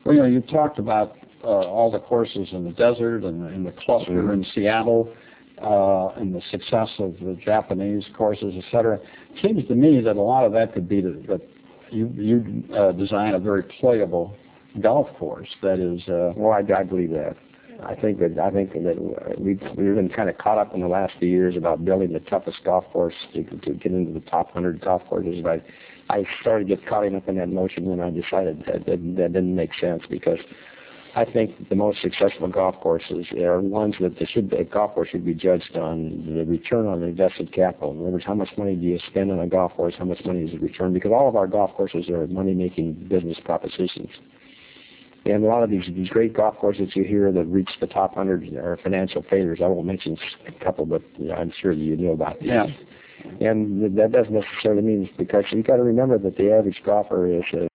Well, you talked about all the courses in the desert and in the cluster in Seattle, and the success of the Japanese courses, et cetera. It seems to me that a lot of that could be that you design a very playable golf course that is. Well, I believe that. I think that we've been kind of caught up in the last few years about building the toughest golf course to get into the top 100 golf courses. But I started to get caught up in that notion when I decided that didn't make sense, because I think the most successful golf courses are ones that a golf course should be judged on the return on invested capital. In other words, how much money do you spend on a golf course, how much money is the return? Because all of our golf courses are money-making business propositions. And a lot of these great golf courses you hear that reach the top 100 are financial failures. I won't mention a couple, but I'm sure you know about these. Yeah. And that doesn't necessarily mean, because you've got to remember that the average golfer is